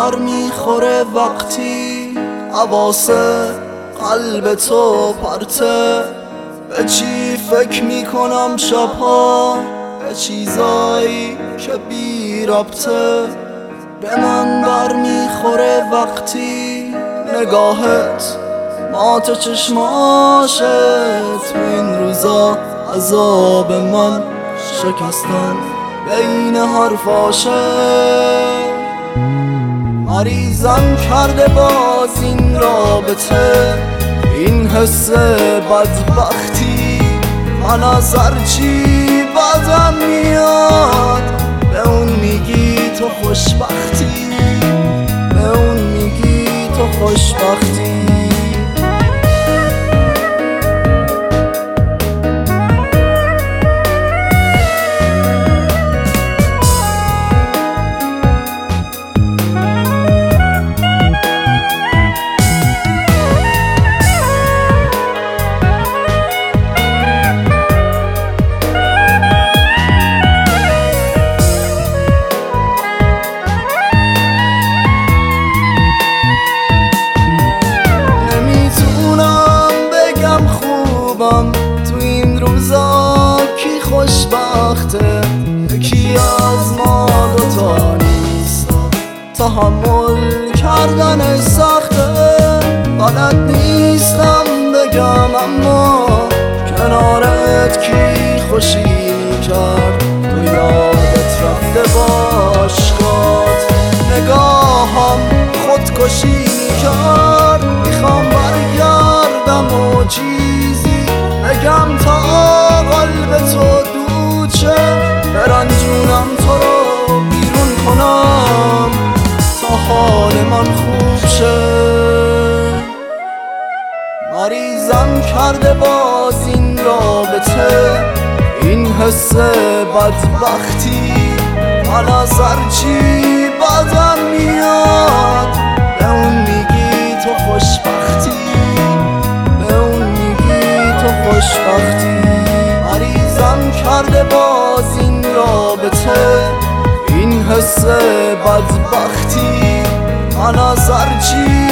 بر میخوره وقتی حواس قلب تو پرته. به چی فکر میکنم شبها، به چیزایی که بی ربطه. به من بر میخوره وقتی نگاهت مات چشماشه. تو این روزا عذاب من شکستن بین حرفاشه. مریضم کرده باز این رابطه، این حس بدبختی. من از هرچی بدم میاد به اون میگی تو خوشبختی، به اون میگی تو خوشبختی. تو این روزا کی خوشبخته؟ یکی از ما دوتا نیست، تحمل کردنش سخته. بلد نیستم بگم اما کنارت کی خوشی کرد. تو یادت رفته باشگات، نگاهم خودکشی کرد. میخوام برگردم و چیزی بگم تا قلب تو دود شه. برنجونم تو رو بیرون کنم تا حال من خوب شه. مریضم کرده باز این رابطه، این حس بدبختی. من از هرچی بدم میاد به اون میگی تو خوشبختی، به اون میگی تو خوشبختی. مریضم کرده باز این رابطه، این حس بدبختی. من از هرچی